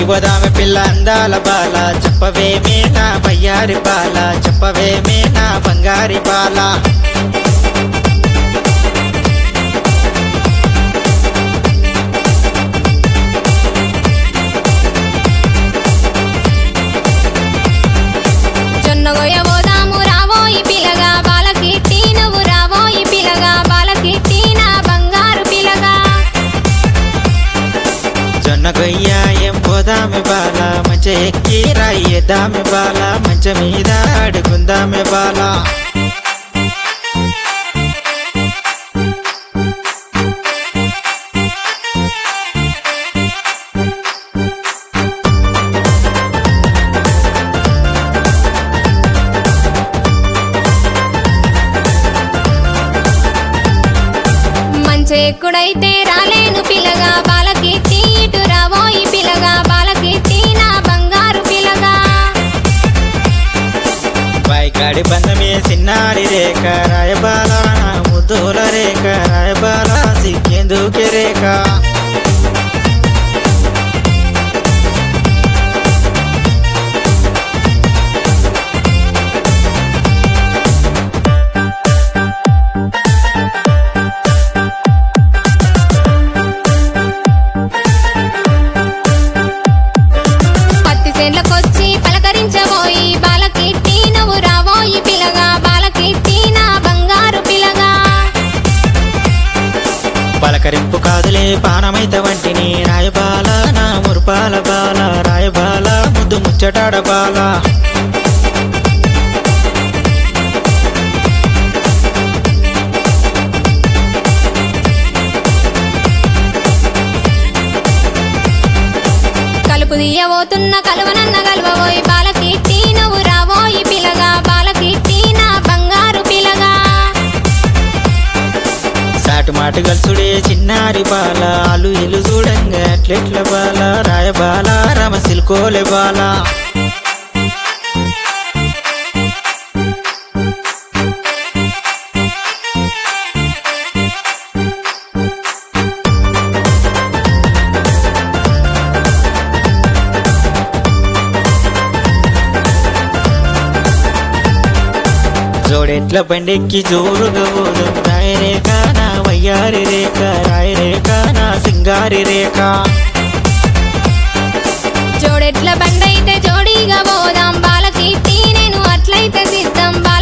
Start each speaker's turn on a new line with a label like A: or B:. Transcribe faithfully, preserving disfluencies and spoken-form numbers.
A: పోదామె పిల్ల అందాల బాల చెప్పవేమే నా బయ్యారి బాల చెప్పవేమే నా బంగారి బాల
B: జొన్నగొయ్య పోదాము రావోయి పిలగా బాలకీర్తి నువ్వు రావోయి పిలగా బాలకీర్తి నా బంగారు పిలగా
A: జొన్నగొయ్య ఏం పోదామె బాల మంచి ఎక్కి రాయిద్దామె బాల మంచ మీద అడుగుందామె బాల
B: మంచెక్కుడైతే రాలేను పిలగా బాలకీర్తి ఇటు రావోయి పిలగా బాలకీర్తి నా బంగారు పిలగా
A: బాయికాడి బంధమే సిన్నారి రేఖ రాయబాల నా ముద్దుల రేఖ రాయబాల సిక్కేందుకే రేఖ
B: పత్తిసేన్లకొచ్చి పలకరించబోయి బాలకీర్తి నువ్వు రావోయి పిలగా బాలకీర్తి నా బంగారు పిలగా
A: పలకరింపు కాదులే పానమైత వంటిని రాయబాల నా మురుపాల బాల రాయబాల ముద్దు ముచ్చటాడ బాల
B: కలుపు దియ్యబోతున్న కలువనన్న కలువబోయి బాలకీర్తి నువ్వు రావోయి పిలగా బాలకీర్తి నా బంగారు పిలగా
A: సాటు మాటు గల్సుడే చిన్నారి బాల అలు ఇలు చూడంగా అట్లెట్ల బాల రాయబాల రమ సిల్కోలే బాల జోడెట్ల బండెక్కి జోరుగా పోదు రాయ రేఖ నా వయ్యారి రేఖ రాయ రేఖ నా సింగారి రేఖ
B: జోడెట్ల బండైతే జోడీగా పోదాం బాలకీర్తి నేను అట్లయితే సిద్ధం